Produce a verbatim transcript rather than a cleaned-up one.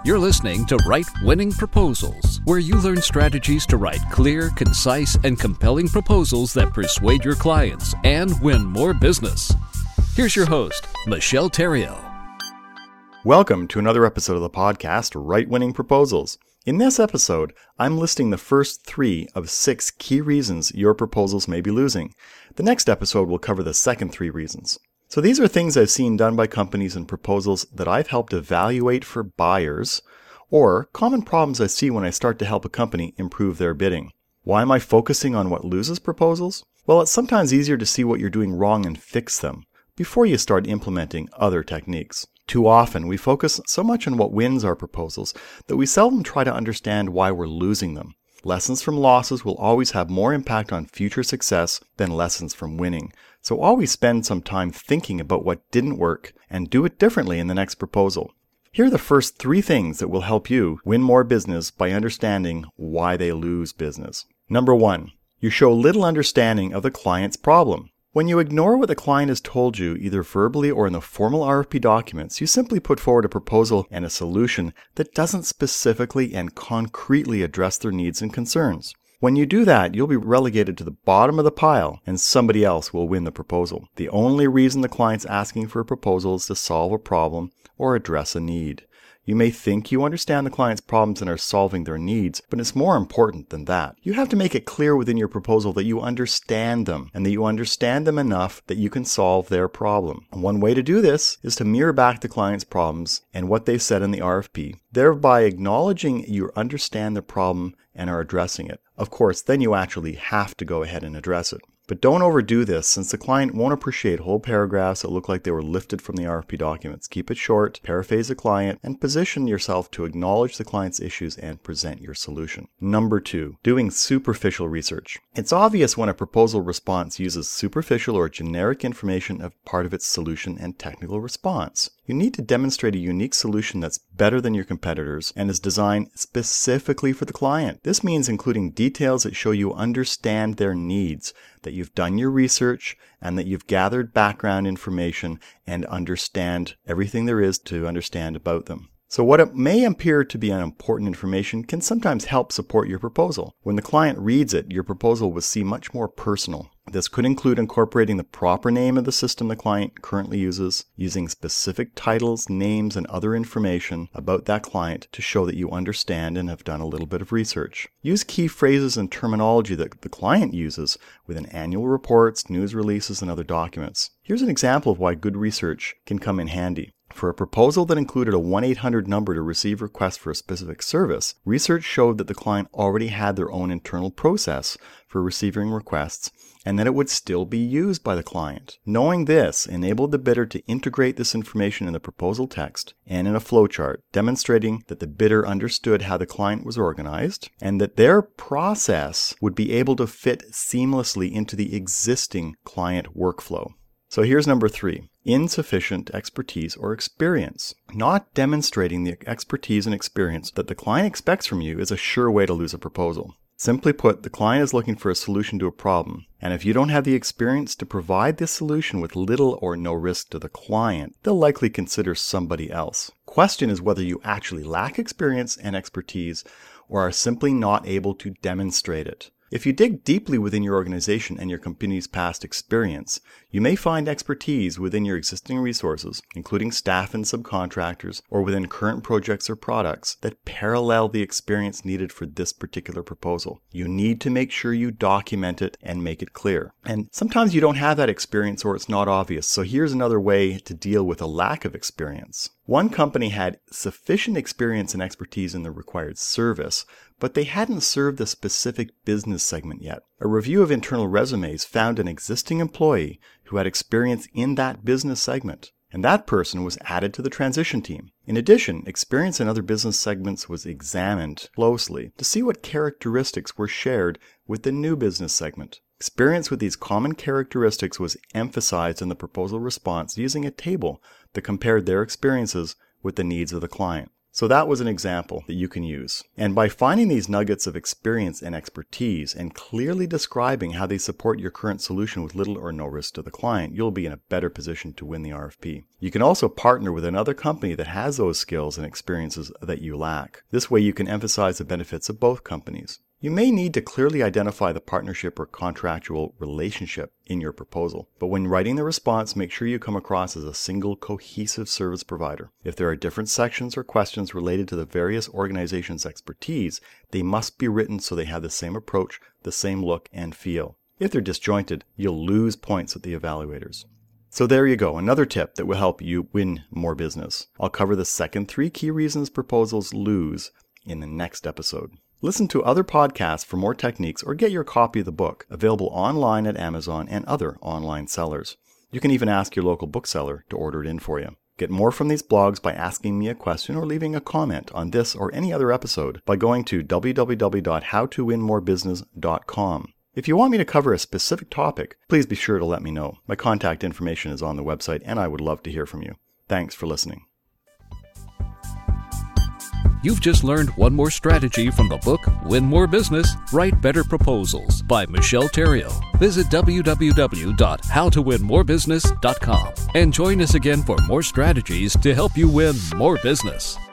You're listening to Write Winning Proposals, where you learn strategies to write clear, concise, and compelling proposals that persuade your clients and win more business. Here's your host, Michelle Theriault. Welcome to another episode of the podcast, Write Winning Proposals. In this episode, I'm listing the first three of six key reasons your proposals may be losing. The next episode will cover the second three reasons. So these are things I've seen done by companies and proposals that I've helped evaluate for buyers, or common problems I see when I start to help a company improve their bidding. Why am I focusing on what loses proposals? Well, it's sometimes easier to see what you're doing wrong and fix them before you start implementing other techniques. Too often, we focus so much on what wins our proposals that we seldom try to understand why we're losing them. Lessons from losses will always have more impact on future success than lessons from winning. So always spend some time thinking about what didn't work and do it differently in the next proposal. Here are the first three things that will help you win more business by understanding why they lose business. Number one, you show little understanding of the client's problem. When you ignore what the client has told you, either verbally or in the formal R F P documents, you simply put forward a proposal and a solution that doesn't specifically and concretely address their needs and concerns. When you do that, you'll be relegated to the bottom of the pile and somebody else will win the proposal. The only reason the client's asking for a proposal is to solve a problem or address a need. You may think you understand the client's problems and are solving their needs, but it's more important than that. You have to make it clear within your proposal that you understand them and that you understand them enough that you can solve their problem. And one way to do this is to mirror back the client's problems and what they said in the R F P, thereby acknowledging you understand the problem and are addressing it. Of course, then you actually have to go ahead and address it. But don't overdo this, since the client won't appreciate whole paragraphs that look like they were lifted from the R F P documents. Keep it short, paraphrase the client, and position yourself to acknowledge the client's issues and present your solution. Number two, doing superficial research. It's obvious when a proposal response uses superficial or generic information as part of its solution and technical response. You need to demonstrate a unique solution that's better than your competitors and is designed specifically for the client. This means including details that show you understand their needs, that you've done your research, and that you've gathered background information and understand everything there is to understand about them. So what it may appear to be unimportant information can sometimes help support your proposal. When the client reads it, your proposal will seem much more personal. This could include incorporating the proper name of the system the client currently uses, using specific titles, names, and other information about that client to show that you understand and have done a little bit of research. Use key phrases and terminology that the client uses within annual reports, news releases, and other documents. Here's an example of why good research can come in handy. For a proposal that included a one eight hundred number to receive requests for a specific service, research showed that the client already had their own internal process for receiving requests and that it would still be used by the client. Knowing this enabled the bidder to integrate this information in the proposal text and in a flowchart, demonstrating that the bidder understood how the client was organized and that their process would be able to fit seamlessly into the existing client workflow. So here's number three, insufficient expertise or experience. Not demonstrating the expertise and experience that the client expects from you is a sure way to lose a proposal. Simply put, the client is looking for a solution to a problem, and if you don't have the experience to provide this solution with little or no risk to the client, they'll likely consider somebody else. Question is whether you actually lack experience and expertise or are simply not able to demonstrate it. If you dig deeply within your organization and your company's past experience, you may find expertise within your existing resources, including staff and subcontractors, or within current projects or products that parallel the experience needed for this particular proposal. You need to make sure you document it and make it clear. And sometimes you don't have that experience or it's not obvious, so here's another way to deal with a lack of experience. One company had sufficient experience and expertise in the required service, but they hadn't served a specific business segment yet. A review of internal resumes found an existing employee who had experience in that business segment, and that person was added to the transition team. In addition, experience in other business segments was examined closely to see what characteristics were shared with the new business segment. Experience with these common characteristics was emphasized in the proposal response using a table that compared their experiences with the needs of the client. So that was an example that you can use. And by finding these nuggets of experience and expertise and clearly describing how they support your current solution with little or no risk to the client, you'll be in a better position to win the R F P. You can also partner with another company that has those skills and experiences that you lack. This way you can emphasize the benefits of both companies. You may need to clearly identify the partnership or contractual relationship in your proposal, but when writing the response, make sure you come across as a single cohesive service provider. If there are different sections or questions related to the various organizations' expertise, they must be written so they have the same approach, the same look and feel. If they're disjointed, you'll lose points with the evaluators. So there you go, another tip that will help you win more business. I'll cover the second three key reasons proposals lose in the next episode. Listen to other podcasts for more techniques or get your copy of the book, available online at Amazon and other online sellers. You can even ask your local bookseller to order it in for you. Get more from these blogs by asking me a question or leaving a comment on this or any other episode by going to w w w dot how to win more business dot com. If you want me to cover a specific topic, please be sure to let me know. My contact information is on the website and I would love to hear from you. Thanks for listening. You've just learned one more strategy from the book, Win More Business, Write Better Proposals by Michelle Theriault. Visit w w w dot how to win more business dot com and join us again for more strategies to help you win more business.